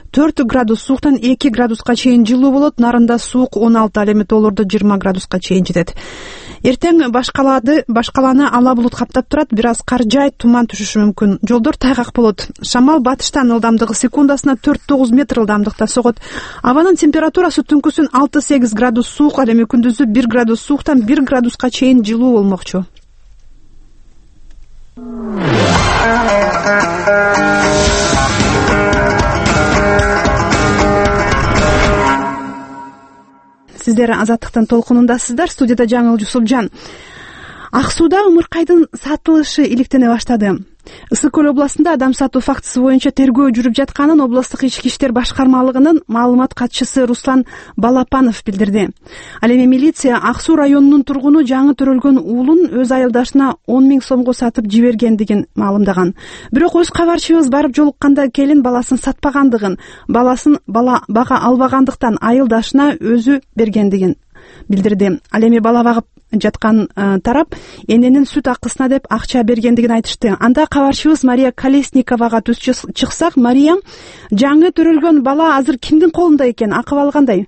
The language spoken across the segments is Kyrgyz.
4 градус сууктан 2 градуска чейин жылуу болот. Нарында суук 16, ал эми тоолордо 20 градуска чейин жетет. Эртең баш каланы ала булут каптап турат, бир аз кар жаайт, туман түшүшү мүмкүн. Жолдор тайгак болот. Шамал батыштан ылдамдыгы секундасына 4-9 метр ылдамдыкта согот. Абанын температурасы түнкүсүн 6-8 градус суук, ал эми күндүзү 1 градус сууктан 1 градуска чейин жылуу болмокчу. Сиздер Азаттыктын толкунундасыздар. Студияда Жаңыл Жусупжан. Ак сууда ымыркайдын сатылышы иликтене баштады. Ысык Көл областында адам сатуу фактысы боюнча тергөө жүрүп жатканын облустук ички иштер башкармалыгынын маалымат катчысы Руслан Балапанов билдирди. Ал эми милиция Ак Суу районунун тургуну жаңы төрөлгөн уулун өз айылдашына 10 000 сомго сатып жибергендигин маалымдаган. Бирок өз кабарчыбыз барып жолукканда келин баласын сатпагандыгын, бала бага албагандыктан айылдашына өзү бергендигин билдирди. Ал эми бала багып жаткан тарап эненин сүт акысына деп акча бергендигин айтышты. Анда кабарчыбыз Мария Колесниковага түз чыксак, Мария, жаңы төрөлгөн бала азыр кимдин колунда экен? Акыбалы кандай?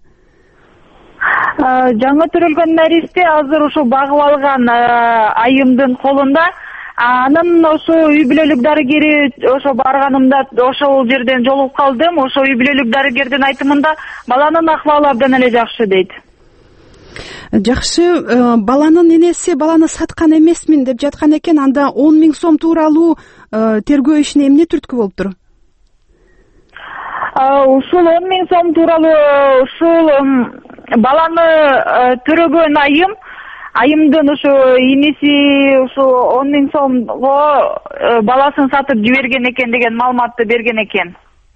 Жаңы төрөлгөн наристе азыр ушу багып алган айымдын колунда. Анын ошо үй бүлөлүк дарыгери ошо барганымда ошол жерден жолугуп калдым. Ошо үй бүлөлүк дарыгердин айтымында баланын акыбалы абдан эле жакшы дейт. Жакшы, баланын энеси баланы саткан эмесмин деп жаткан экен. Анда 10 000 сом тууралуу тергөө ишине эмне түрткү болуптур? Ушул 10 000 сом тууралуу ушул баланы төрөгөн айымдын ушу иниси ушу 10 000 сомго баласын сатып жиберген экен деген маалыматты берген экен.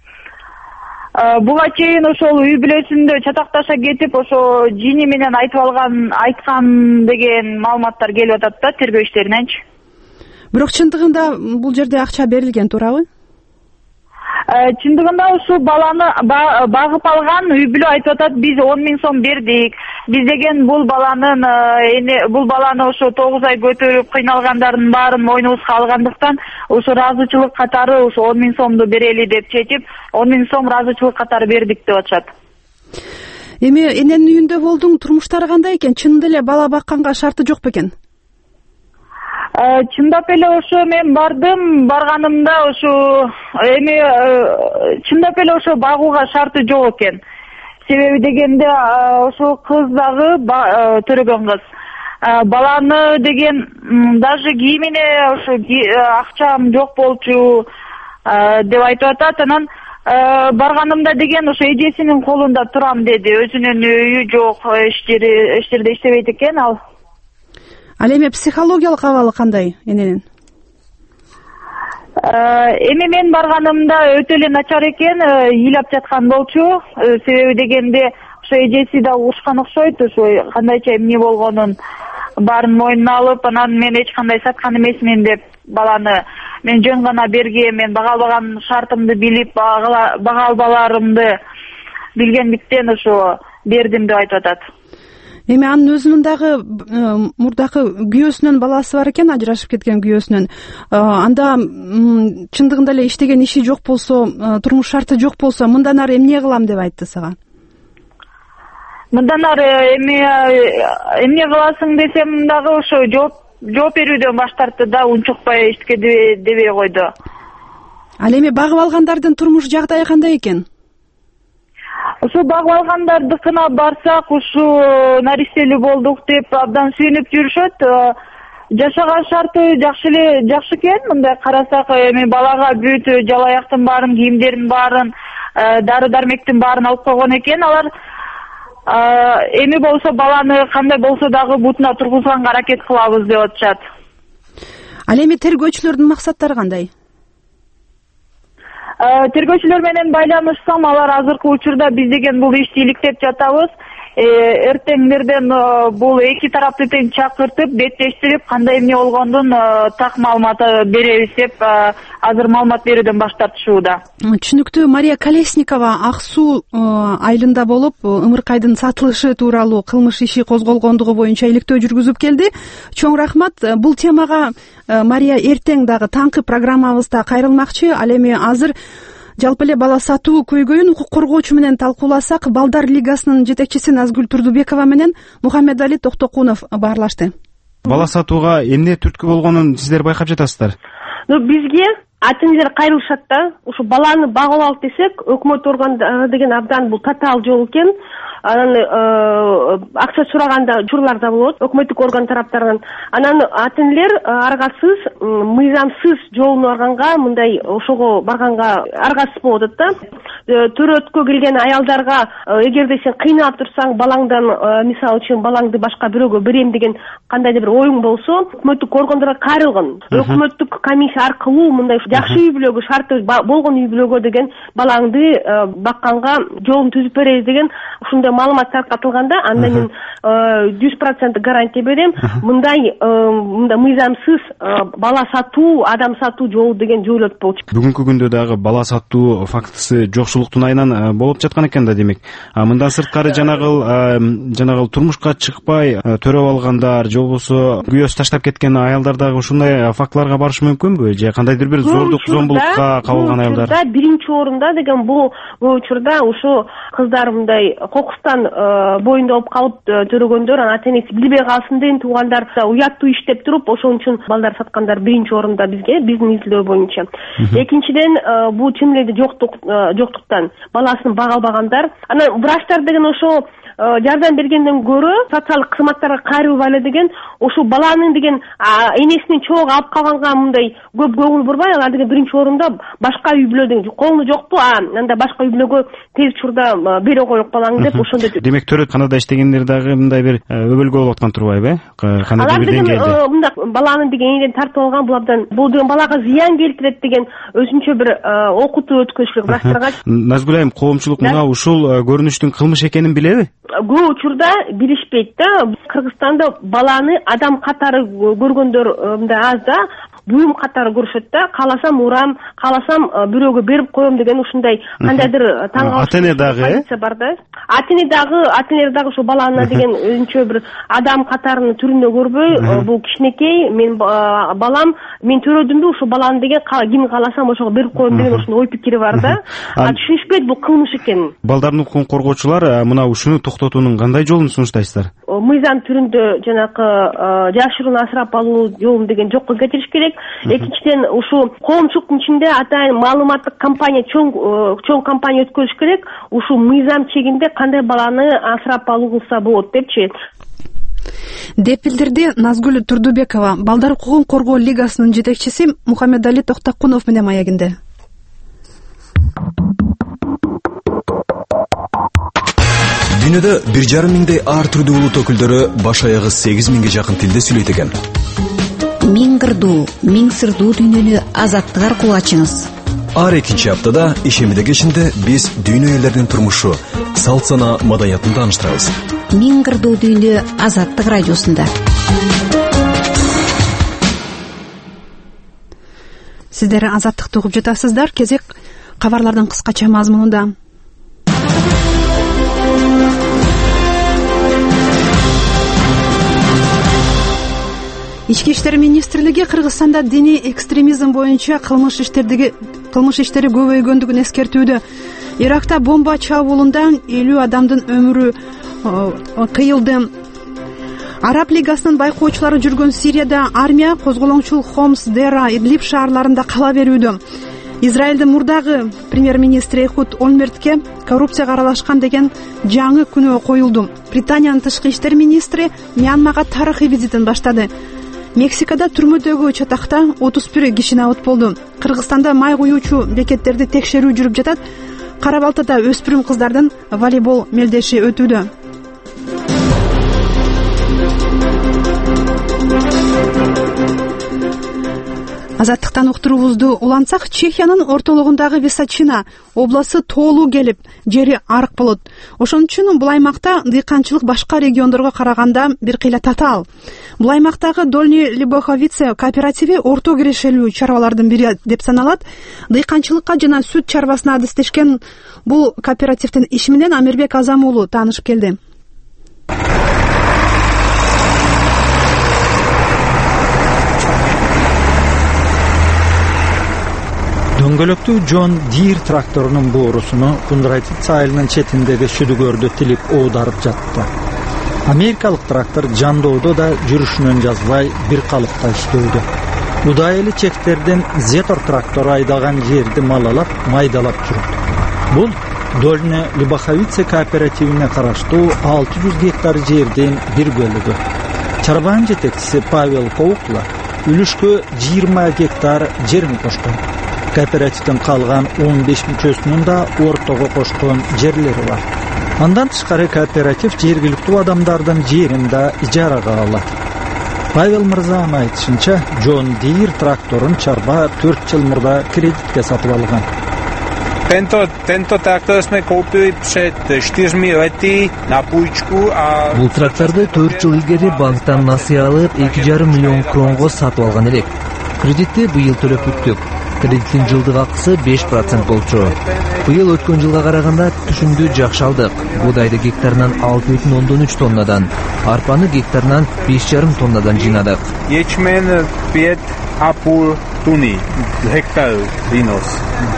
Буга чейин ошол үй бүлөсүндө чатакташа кетип, ошо жини менен айткан деген маалыматтар келип атат да тергөө иштериненчи. Бирок чындыгында бул жерде акча берилген туурабы? Чындыгында ушу баланы багып алган үй бүлө айтып атат, биз 10 000 сом бердик. Биз деген бул баланы ошо 9 ай көтөрүп кыйналгандардын баарын мойнубузга алгандыктан ошо ыраазычылык катары ошо 10 000 сомду берели деп чечип, 10 000 сом ыраазычылык катары бердик деп атышат. Эми эненин үйүндө болдуң, турмуштары кандай экен? Чынында эле бала бакканга шарты жок бекен? Чындап эле ошо мен барганымда ошо эми чындап эле ошо багууга шарты жок экен. Себеби дегенде ошо кыз дагы төрөгөн кыз. Баланы деген даже кийимине ошо акчам жок болчу деп айтып атат. Анан барганымда деген ошо эжесинин колунда турам деди. Өзүнүн үйү жок, иштерде иштебейт экен ал. Ал эми психологиялык абалы кандай эненин? Эми мен барганымда өтө эле начар экен, ыйлап жаткан болчу. Себеби дегенде ошо эжеси да урушкан окшойт, ошо кандайча эмне болгонун баарын мойнуна алып, анан мен эч кандай саткан эмесмин деп баланы мен жөн гана бергем, мен бага албаган шартымды билип, бага албаларымды билгендиктен ошо бердим деп айтып атат. Эми анын өзүнүн дагы мурдакы күйөөсүнөн баласы бар экен, ажырашып кеткен күйөөсүнөн. Анда чындыгында эле иштеген иши жок болсо, турмуш шарты жок болсо, мындан ары эмне кылам деп айтты сага? Мындан ары эмне кыласың десем дагы ошо жооп берүүдөн баш тартты да, унчукпай ишке дебей койду. Ал эми багып алгандардын турмуш жагдайы кандай экен? Ушу багып алгандардыкына барсак, ушу наристелүү болдук деп абдан сүйүнүп жүрүшөт. Жашаган шарты жакшы экен. Мындай карасак, эми балага бүт жалаяктын баарын, кийимдерин баарын, дары-дармектин баарын алып койгон экен. Алар эми болсо баланы кандай болсо дагы бутуна тургузганга аракет кылабыз деп атышат. Ал эми тергөөчүлөрдүн максаттары кандай? Тергөөчүлөр менен байланышсам, алар азыркы учурда биз деген бул ишти иликтеп жатабыз. Эртеңдерден бул эки тарапты тең чакыртып, беттештирип, кандай эмне болгондун так маалыматы беребиз деп азыр маалымат берүүдөн баш тартышууда. Түшүнүктүү. Мария Колесникова Ак Суу айылында болуп, ымыркайдын сатылышы тууралуу кылмыш иши козголгондугу боюнча иликтөө жүргүзүп келди. Чоң рахмат. Бул темага Мария эртең дагы таңкы программабызда кайрылмакчы. Ал эми азыр Жалпы эле бала сатуу көйгөйүн укук коргоочу менен талкууласак, Балдар лигасынын жетекчиси Назгүл Турдубекова менен Мухаммедали Токтокунов баарлашты. Бала сатууга эмне түрткү болгонун сиздер байкап жатасыздар? Бизге ата энелер кайрылышат да. Ушу баланы багып алып десек, өкмөт органдары деген абдан бул татаал жол экен. Анан акча сураганда учурлар да болот өкмөттүк орган тараптарынан. Анан ата энелер аргасыз, мыйзамсыз жолуна барганга, мындай ошого барганга аргасыз болуп атат да. Төрөткө келген аялдарга эгерде сен кыйналып турсаң, балаңдан мисалы үчүн балаңды башка бирөөгө берем деген кандайдыр бир оюң болсо, өкмөттүк органдарга кайрылгын. Өкмөттүк комиссия аркылуу мындай жакшы үй бүлөгө, шарты болгон үй бүлөгө деген балаңды бакканга жолун түзүп беребиз деген ушундай маалымат таркатылганда, анда мен 100% гарантия берем, мындай мыйзамсыз бала сатуу, адам сатуу жолу деген жоюлат болчу. Бүгүнкү күндө дагы бала сатуу фактысы жокчулуктун айынан болуп жаткан экен да, демек. Мындан сырткары жанагыл турмушка чыкпай төрөп алгандар, же болбосо күйөөсү таштап кеткен аялдар дагы ушундай фактыларга барышы мүмкүнбү? Же кандайдыр бир зомбулукка кабылган аялдар? Биринчи орунда деген бул учурда ушу кыздар мындай кокустан боюнда болуп калып төрөгөндөр, ата энеси билбей калсын деген туугандар уяттуу иштеп туруп, ошон үчүн балдар саткандар биринчи орунда биздин изилдөө боюнча. Экинчиден, бул чын эле жоктуктан баласын бага албагандар. Анан врачтар деген ошо жардам бергенден көрө социалдык кызматтарга кайрылбай эле деген, ошо баланын деген энесинин чогуу алып калганга мындай көп көңүл бурбай, алар деген биринчи орунда башка үй бүлөдөн колуну жокпу, анда башка үй бүлөгө тез учурда бере коелук балаңды деп ошондой. Демек төрөтканада иштегендер дагы мындай бир өбөлгө болуп аткан турбайбы? Кандайдыр бир деңгээлде мындай баланы деген энеден тартып алган, бул абдан бул деген балага зыян келтирет деген өзүнчө бир окутуу өткөрүш керек врачтарга. Назгүл айым, коомчулук мына ушул көрүнүштүн кылмыш экенин билеби? Көп учурда билишпейт да. Кыргызстанда баланы адам катары көргөндөр мындай аз да. Буюм катары көрүшөт да. Кааласам урам, кааласам бирөөгө берип коем деген ушундай кандайдыр таң калыш. Ата эне дагы бар да. Ата энелер дагы ошо баланы деген өзүнчө бир адам катарынын түрүндө көрбөй, бул кичинекей, мен балам, мен төрөдүмбү, ошо баланы деген ким кааласам ошого берип коем деген ошондой ой пикири бар да. Түшүнүшпөйт бул кылмыш экенин. Балдардын укугун коргоочулар мына ушуну токтотуунун кандай жолун сунуштайсыздар? Мыйзам түрүндө жанакы жашыруун асырап алуу жолун деген жокко кетириш керек. Экинчиден, ушу коомчулуктун ичинде атайын маалыматтык кампания, чоң кампания өткөрүш керек. Ушу мыйзам чегинде кандай баланы асырап алуулса болот депчи, деп билдирди Назгүл Турдубекова, Балдар укугун коргоо лигасынын жетекчиси Мухаммедали Токтокунов менен маегинде. Дүйнөдө 1,5 миңдей ар түрдүү улут өкүлдөрү баш аягы 8 миңге жакын тилде сүйлөйт экен. Миң кырдуу, миң сырдуу дүйнөнү азаттык аркылуу ачыңыз. Ар экинчи аптада ишемиде кешинде биз дүйнө элдеринин турмушу, салт сана, маданиятын тааныштырабыз. Миң кырдуу дүйнө азаттык радиосунда. Сиздер азаттыкты угуп жатасыздар. Кезек кабарлардын кыскача мазмунунда. Ички иштер министрлиги Кыргызстанда диний экстремизм боюнча кылмыш иштери көбөйгөндүгүн эскертүүдө. Иракта бомба чабуулунда 50 адамдын өмүрү кыйылды. Араб лигасынын байкоочулары жүргөн Сирияда армия козголоңчул Хомс, Дера, Идлиб шаарларында кала берүүдө. Израилдин мурдагы премьер-министри Эхуд Олмертке коррупцияга аралашкан деген жаңы күнөө коюлду. Британиянын тышкы иштер министри Мьянмага тарыхый визитин баштады. Мексикада түрмөдөгү чатакта 31 киши абыт болду. Кыргызстанда май куюучу бекеттерди текшерүү жүрүп жатат. Кара Балтада өспүрүм кыздардын волейбол мелдеши өтүүдө. Азаттыктан уктуруубузду улантсак, Чехиянын ортологундагы Височина областы тоолуу келип, жери арык болот. Ошон үчүн бул аймакта дыйканчылык башка региондорго караганда бир кыйла татаал. Бул аймактагы Дольный Лебоховице кооперативи орто кирешелүү чарбалардын бири деп саналат. Дыйканчылыкка жана сүт чарбасына адистешкен бул кооперативдин иши менен Амирбек Азам уулу таанышып келди. Дөңгөлөктүү John Deere тракторунун боорусуну Кундрайтиц айылынын четиндеги сүдүгөрдө тилип оодарып жатты. Америкалык трактор жандоодо да жүрүшүнөн жазбай бир калыпта иштөөдө. Удайылы чектерден Зетор трактору айдаган жерди малалап, майдалап жүрөт. Бул Дольне Любаховице кооперативине караштуу 600 гектар жердин бир бөлүгү. Чарбанын жетекчиси Павел Коукла үлүшкө 20 гектар жерин кошкон. Кооперативдин калган 15 мүчөсүнүн да ортого кошкон жерлери бар. Андан тышкары кооператив жергиликтүү адамдардын жерин да ижарага алат. Павел мырзанын айтышынча, John Deere тракторун чарба 4 жыл мурда кредитке сатып алган. Tento traktor jsme koupili před 4 lety na půjčku a... Бул тракторду 4 жыл илгери банктан насыя алып 2,5 миллион кронго сатып алган элек. Кредитти быйыл төлөп бүттүк. Кредиттин жылдык акысы 5% болчу. Быйыл өткөн жылга караганда түшүмдү жакшы алдык. Будайды гектарынан 6,3 тоннадан, арпаны гектарынан 5,5 тоннадан жыйнадык. Ячмен 5,5 тонны гектар вынос.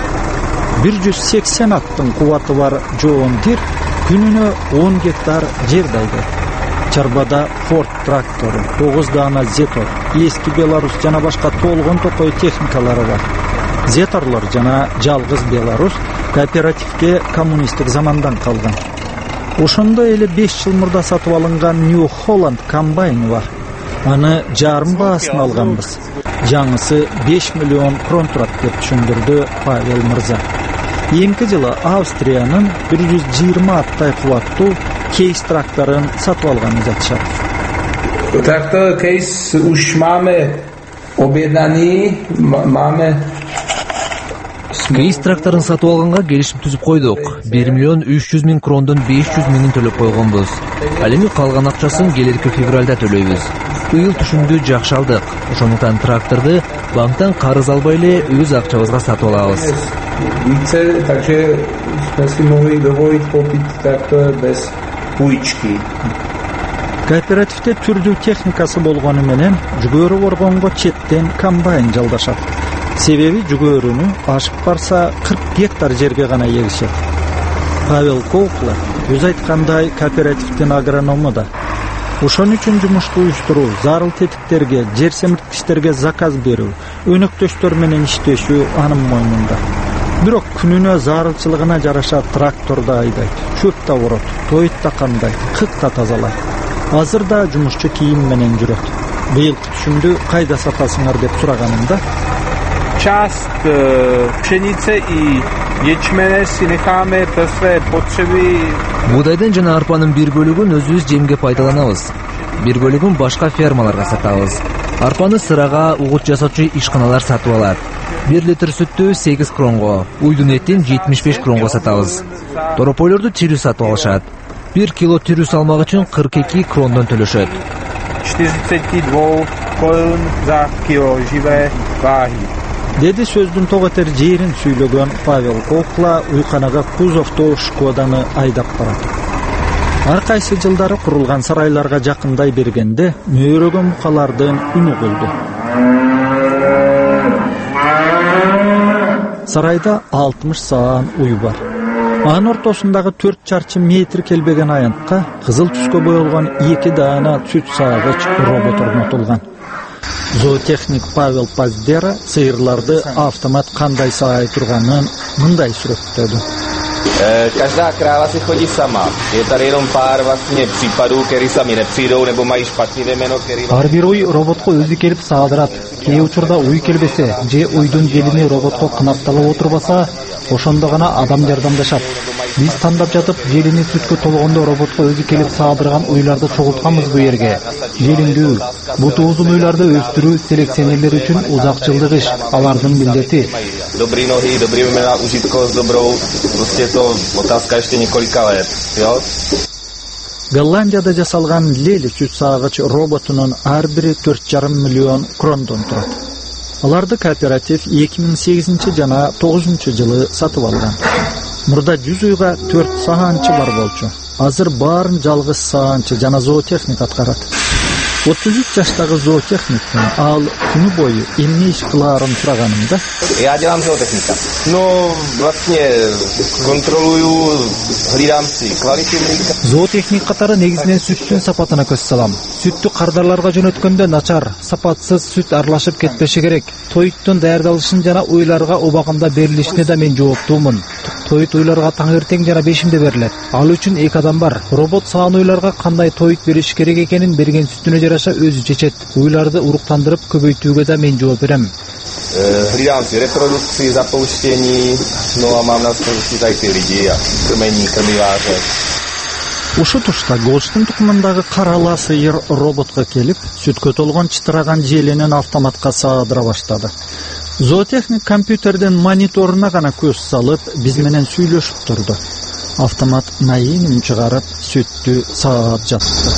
180 аттын кубаты бар John Deere күнүнө 10 гектар жер дайды. Чарбада Ford трактору, 9 дана Zetor, эски Беларус жана башка толгон токой техникалары бар. Зеторлор жана жалгыз Беларус кооперативге коммунисттик замандан калган. Ошондой эле 5 жыл мурда сатып алынган New Holland комбайны бар. Аны жарым баасын алганбыз. Жаңысы 5 миллион крон турат деп түшүндүрдү Павел мырза. Эмки жылы Австриянын 120 аттай кубаттуу Кейс тракторун сатып алганын айтышат. Трактор Кейс уж máme объединены, máme Кейс тракторун сатып алганга келишим түзүп койдук. 1 миллион 300 миң крондон 500 миңин төлөп койгонбуз. Ал эми калган акчасын келерки февралда төлөйбүз. Быйыл түшүмдү жакшы алдык. Ошондуктан тракторду банктан карыз албай эле өз акчабызга сатып алабыз. Více, takže jsme si mohli dovolit koupit traktor bez půjčky. Кооперативде түрдүү техникасы болгону менен жүгөрү боргонго четтен комбайн жалдашат. Себеби жүгөрүнү ашып барса 40 гектар жерге гана егишет. Павел Коукла өз айткандай кооперативдин агроному да. Ошон үчүн жумушту уюштуруу, зарыл тетиктерге, жер семирткичтерге заказ берүү, өнөктөштөр менен иштешүү анын мойнунда. Бирок күнүнө зарылчылыгына жараша тракторду айдайт, чөп да орот, тойт да кандайт, кык да тазалайт. Азыр да жумушчу кийим менен жүрөт. Быйылкы түшүмдү кайда сатасыңар деп сураганымда, Часть пшеницы и ячменя си нехаме pro své potřeby. Будайдын жана арпанын бир бөлүгүн өзүбүз жемге пайдаланабыз. Бир бөлүгүн башка фермаларга сатабыз. Арпаны сырага, угут жасоочу ишканалар сатып алат. 1 литр сүттү 8 кронго, уйдун этин 75 кронго сатабыз. Торопойлорду тирүү сатып алышат. 1 кило тирүү салмак үчүн 42 крондон төлөшөт. 42 korun za kilo žive váhy. Деди сөздүн тоготер жерин сүйлөгөн Павел Коукла уйканага кузовто Шкоданы айдап барат. Ар кайсы жылдары курулган сарайларга жакындай бергенде мөйрөгөн букалардын үнү болду. Сарайда 60 саан уй бар. Анын ортосундагы 4 чарчы метр келбеген аянтка кызыл түскө боелгон 2 дана сүт саагыч робот орнотулган. Зоотехник Павел Паздера сыйырларды автомат кандай саай турганын мындай сүрөттөдү. Každá kráva si chodí sama. Je tady jenom pár vlastně případů, který sami nepřijdou nebo mají špatný vemeno, který... Ар бир уй роботко өзү келип саадырат. Кээ учурда уй келбесе, же уйдун желини роботко кынапталып отурбаса, ошондо гана адам жардамдашат. Биз тандап жатып, желини сүткө толгондо роботко өзү келип саадырган уйларды чогултканбыз бу жерге. Желиндүү, буту узун уйларды өстүрүү селекционерлер үчүн узак жылдык иш, алардын милдети. Dobrý nohy, dobrý vemena, užitkost dobrou, prostě to otázka ještě několika let, jo? Голландияда жасалган Лели сүт саагыч роботунун ар бири 4,5 миллион крондон турат. Аларды кооператив 2008 жана 9 жылы сатып алган. Мурда 100 уйга 4 саанчы бар болчу. Азыр баарын жалгыз саанчы жана зоотехник аткарат. 33 жаштагы зоотехниктен ал күнү бою эмне иш кылаарын сураганымда Я делам зоотехника. Но vlastně контролую, hlídám si kvalitu mlíka. Зоотехник катары негизинен сүттүн сапатына көз салам. Сүттү кардарларга жөнөткөндө начар, сапатсыз сүт аралашып кетпеши керек. Тоюттун даярдалышын жана уйларга убагында берилишине да мен жооптуумун. Тоют уйларга таңертең жана 5-де берилет. Ал үчүн 2 адам бар. Робот саан уйларга кандай тоют бериш керек экенин берген сүтүнө жараша өзү чечет. Уйларды уруктандырып көбөйтүүгө да мен жооп берем. Hlídám si reprodukci, zapouštění, no a mám na starosti tady ty lidi a krmení, krmiváře. Ушу тушта Голштын тукумундагы карала сыйыр роботко келип, сүткө толгон чытыраган желенин автоматка саадыра баштады. Зоотехник компьютерден мониторуна гана көз салып, биз менен сүйлөшүп турду. Автомат майын үн чыгарып, сүттү саап жатты.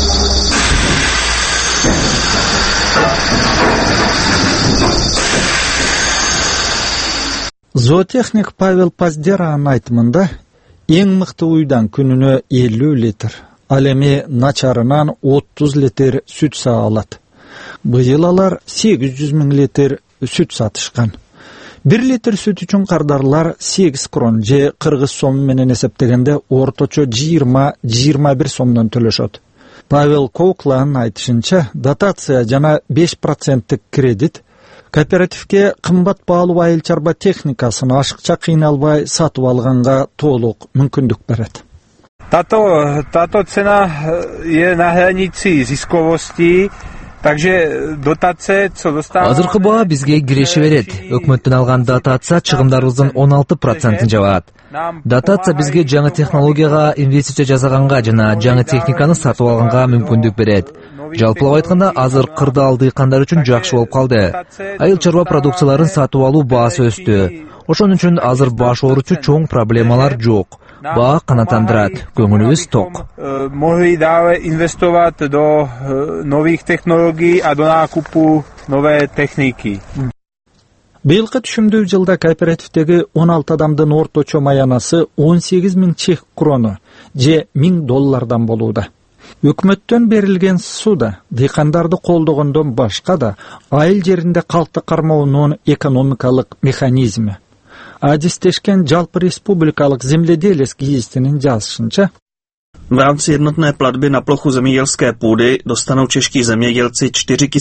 Зоотехник Павел Паздеранын айтымында эң мыкты уйдан күнүнө 50 литр, ал эми начарынан 30 литр сүт саа алат. Быйыл алар 800 000 литр сүт сатышкан. 1 литр сүт үчүн кардарлар 8 крон же 40 сом менен эсептегенде орточо 20-21 сомдон төлөшөт. Павел Коукланын айтышынча, дотация жана 5% кредит кооперативке кымбат баалуу айыл чарба техникасын ашыкча кыйналбай сатып алганга толук мүмкүндүк берет. Tato cena je na hranici ziskovostí, takže dotace, co dostáváme... Азыркы баа бизге киреше берет. Өкмөттөн алган дотация чыгымдарыбыздын 16%-ын жабат. Дотация бизге жаңы технологияга инвестиция жасаганга жана жаңы техниканы сатып алганга мүмкүндүк берет. Жалпылап айтканда, азыр кырдаал дыйкандар үчүн жакшы болуп калды. Айыл чарба продукцияларын сатып алуу баасы өстү. Ошон үчүн азыр баш ооручу чоң проблемалар жок. Баа канааттандырат, көңүлүбүз ток. Могли дале инвестовать до новых технологий, а до накупу новой техники. Быйылкы түшүмдүү жылда кооперативдеги 16 адамдын орточо маянасы 18 000 чех крону же $1000 болууда. Өкмөттөн берилген суда дыйкандарды колдогондон башка да айыл жеринде калкты кармоонун экономикалык механизми. Адистешкен жалпы республикалык земледелец гезитинин жазышынча, v rámci jednotné platby na plochu zemědělské půdy dostanou čeští zemědělci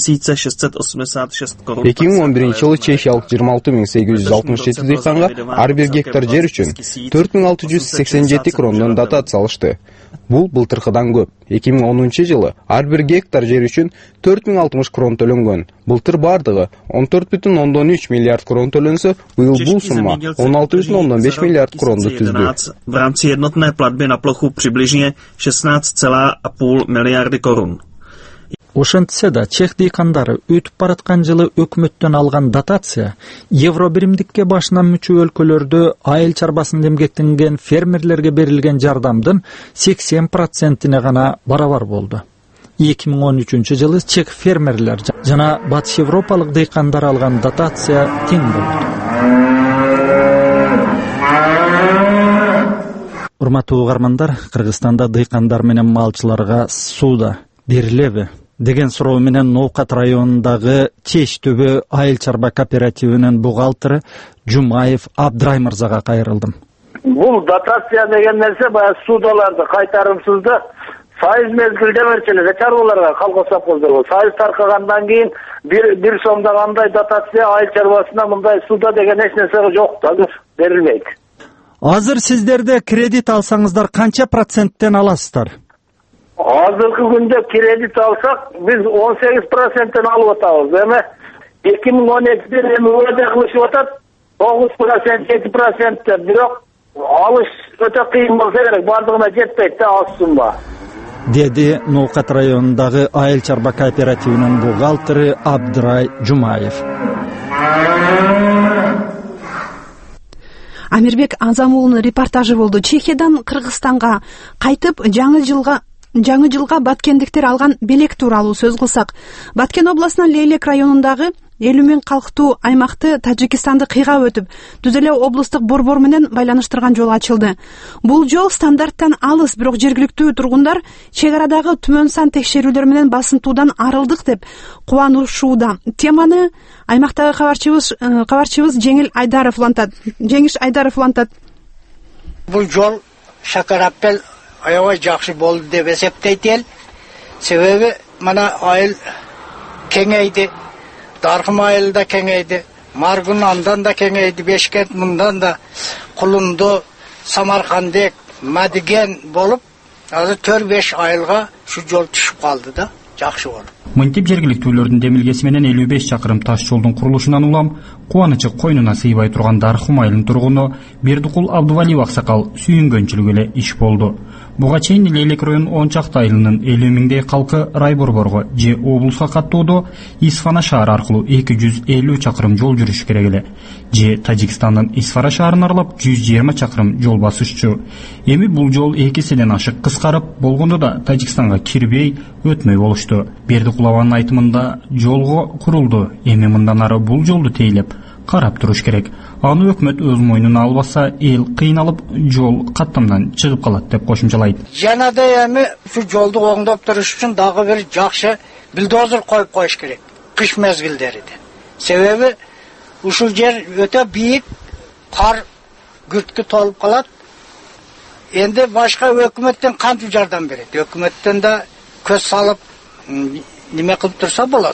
4686 korun. 2011 жылы чехиялык 26867 дыйканга ар бир гектар жер үчүн 4687 крондон дотация алышты. Бул былтыркыдан көп. 2010 жылы ар бир гектар жер үчүн 4060 крон төлөнгөн. Былтыр бардыгы 14,3 миллиард крон төлөнсө, быйыл бул сумма 16,5 миллиард кронду түздү. V rámci jednotné platby na plochu přibližně 16,5 miliardy korun. Ошентсе да чех дыйкандары өтүп бараткан жылы өкмөттөн алган дотация евро биримдикке башынан мүчө өлкөлөрдө айыл чарбасын эмгектенген фермерлерге берилген жардамдын 80%-ине гана барабар болду. 2013 жылы чех фермерлер жана батыш европалык дыйкандар алган дотация тең болду. Урматтуу угармандар, Кыргызстанда дыйкандар менен малчыларга суда берилеби деген суроо менен Ноокат районундагы Чеч түбү айыл чарба кооперативинин бухгалтери Жумаев Абдрай мырзага кайрылдым. Бул дотация деген нерсе баягы судаларды кайтарымсызды сайыз мезгилде берчелер чарбаларга колхозсовхоздорго. Сайыз таркагандан кийин бир сомдагандай дотация айыл чарбасына мындай суда деген эч нерсе жок да берилбейт. Азыр сиздерде кредит алсаңыздар канча проценттен аласыздар? Азыркы күндө кредит алсак, биз 18%-тен алып атабыз. Эми 2012-де эми өтө кылышып атат, 9%, 7%, бирок алыш өтө кыйын болсо керек, бардыгына жетпейт да аз сумма. Деди Ноокат районундагы айыл чарба кооперативинин бухгалтери Абдрай Жумаев. Амирбек Азамулунун репортажы болду. Чехиядан Кыргызстанга кайтып жаңы жылга баткендиктер алган белек тууралуу сөз кылсак, Баткен областынын Лейлек районундагы 50 миң калктуу аймакты Тажикстанды кыйгап өтүп, түз эле облустук борбор менен байланыштырган жол ачылды. Бул жол стандарттан алыс, бирок жергиликтүү тургундар чек арадагы түмөн сан текшерүүлөр менен басынтуудан арылдык деп кубанышууда. Теманы аймактагы кабарчыбыз Жеңиш Айдаров улантат. Бул жол Шакараппел аябай жакшы болду деп эсептейт эл. Себеби мына айыл кеңейди, Даркым айылы да кеңейди, Маргун андан да кеңейди, Бешкент мындан да, Кулунду, Самаркандек, Мадиген болуп, азыр 4-5 айылга шу жол түшүп калды да, жакшы болду. Мынтип жергиликтүүлөрдүн демилгеси менен 55 чакырым таш жолдун курулушунан улам кубанычы койнуна сыйбай турган Даркым айылынын тургуну Бердикул Абдувалиев аксакал сүйүнгөнчүлүк эле иш болду. Буга чейин Лейлек район 10 чакты айылынын 50 миңдей калкы рай борборго же облуска каттоодо Исфана шаары аркылуу 250 чакырым жол жүрүш керек эле. Же Тажикстандын Исфара шаарын аралап 120 чакырым жол басышчу. Эми бул жол 2 эседен ашык кыскарып, болгондо да Тажикстанга кирбей, өтмөй болушту. Бердикулованын айтымында жолго курулду. Эми мындан ары бул жолду тейлеп карап туруш керек. Аны өкмөт өз мойнуна албаса, эл кыйналып, жол каттамдан чыгып калат деп кошумчалайт. Жана да эми ушу жолду оңдоп туруш үчүн дагы бир жакшы бульдозер коюп коюш керек. Кыш мезгилдеринде. Себеби ушул жер өтө бийик, кар күрткү толуп калат. Энди башка өкмөттөн кантип жардам берет? Өкмөттөн да көз салып неме кылып турса болот.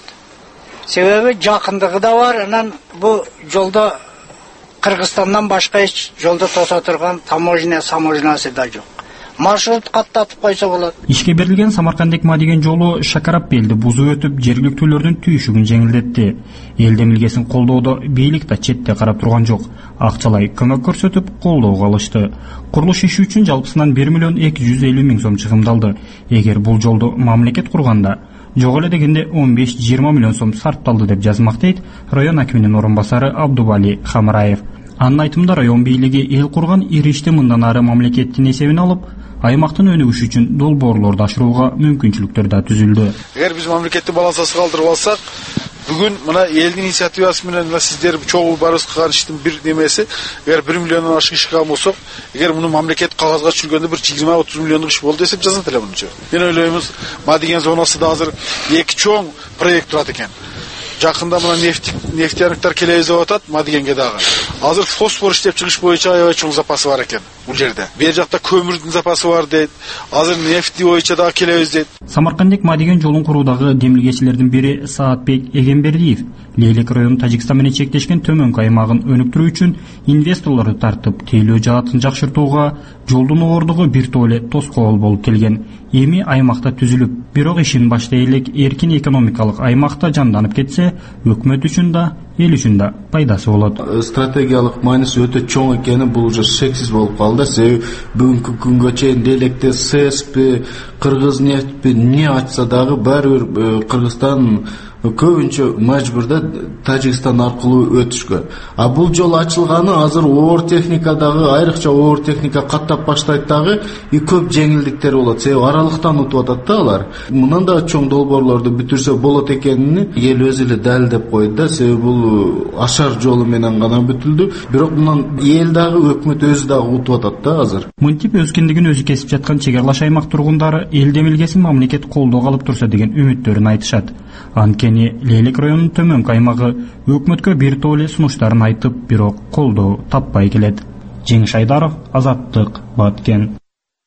Себеби жакындыгы да бар, анан бу жолдо Кыргызстандан башка эч жолдо тоса турган таможнясы да жок. Маршрут каттатып койсо болот. Ишке берилген Самаркандек Мадиген жолу Шакараппелди бузуп өтүп, жергиликтүүлөрдүн түйшүгүн жеңилдетти. Эл демилгесин колдоодо бийлик да четте карап турган жок. Акчалай көмөк көрсөтүп, колдоого алышты. Курулуш иши үчүн жалпысынан 1 миллион 250 миң сом чыгымдалды. Эгер бул жолду мамлекет курганда, жок эле дегенде 15-20 миллион сом сарпталды деп жазмактайт район акиминин орун басары Абдували Хамраев. Анын айтымында район бийлиги эл курган ири ишти мындан ары мамлекеттин эсебине алып, аймактын өнүгүшү үчүн долбоорлорду ашырууга мүмкүнчүлүктөр да түзүлдү. Эгер биз мамлекетти балансыз калтырып алсак, бүгүн мына элдин инициативасы менен сиздер чогуу барып кылган иштин бир немеси, эгер 1 миллиондон ашык иш кылган болсок, эгер муну мамлекет кагазга түшүргөндө бір 20-30 миллиондук иш болду десек жазат эле мунча. Мен ойлоймуз, Мадиген зонасында азыр 2 чоң проект турат экен. Жакында мына нефтяниктер келебиз деп атат Мадигенге дагы. Азыр фосфор иштеп чыгыш боюнча аябай чоң запасы бар экен бул жерде. Бер жакта көмүрдүн запасы бар дейт. Азыр нефти боюнча дагы келебиз дейт. Самаркандек Мадиген жолун куруудагы демилгечилердин бири Саатбек Эгембердиев Лейлек районун Тажикстан менен чектешкен төмөнкү аймагын өнүктүрүү үчүн инвесторлорду тартып, тейлөө жаатын жакшыртууга жолдун оордугу бир толе тоскоол болуп келген. Эми аймакта түзүлүп, бирок ишин баштай элек эркин экономикалык аймакта жанданып кетсе, өкмөт үчүн да, эл үчүн да пайдасы болот. Стратегиялык мааниси өтө чоң экени бул уже шексиз болуп калды. Себеби бүгүнкү күнгө чейин Лейлекте СЭСпи, Кыргызнефтпи не ачса дагы баары бир Кыргызстан көбүнчө мажбурда Тажикстан аркылуу өтүшкө. А бул жол ачылганы азыр оор техникадагы, айрыкча оор техника каттап баштайт дагы көп жеңилдиктер болот. Себеби аралыктан утуп атат да алар. Мындан да чоң долбоорлорду бүтүрсө болот экенин эл өзү эле далилдеп койду да. Себеби бул ашар жолу менен гана бүтүлдү. Бирок мындан эл дагы, өкмөт өзү дагы утуп атат да азыр. Мынтип өз кендигин өзү кесип жаткан чек аралаш аймак тургундары эл демилгесин мамлекет колдоого алып турса деген үмүттөрүн айтышат. Анткени Лейлек районунун төмөнкү аймагы өкмөткө бир толе сунуштарын айтып, бирок колдоо таппай келет. Жеңиш Айдаров, Азаттык, Баткен.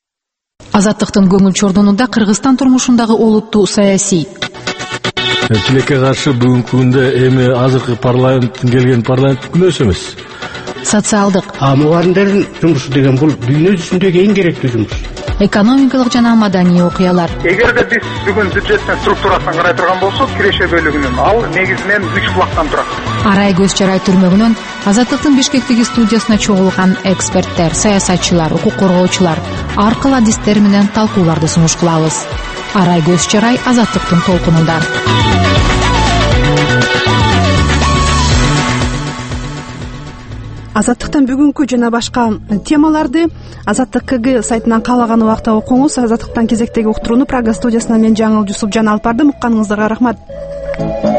Азаттыктын көңүл чордонунда Кыргызстан турмушундагы олуттуу саясий. Тилекке каршы бүгүнкү күндө эми азыркы парламенттин келген парламент күнөөсү эмес. Социалдык. Мугалимдердин жумушу деген бул дүйнө жүзүндөгү эң керектүү жумуш. Экономикалык жана маданий окуялар. Эгерде биз бүгүн бюджеттин структурасын карай турган болсок, киреше бөлүгүнүн ал негизинен 3 булактан турат. Арай көз чарай түрмөгүнөн Азаттыктын Бишкектеги студиясына чогулган эксперттер, саясатчылар, укук коргоочулар ар кыл адистер менен талкууларды сунуш кылабыз. Арай көз чарай Азаттыктын толкунунда. Азаттыктан бүгүнкү жана башка темаларды Азаттык КГ сайтынан каалаган убакта окуңуз. Азаттыктан кезектеги уктурууну Прага студиясынан мен Жаңыл Жусупжан алып бардым. Укканыңыздарга рахмат.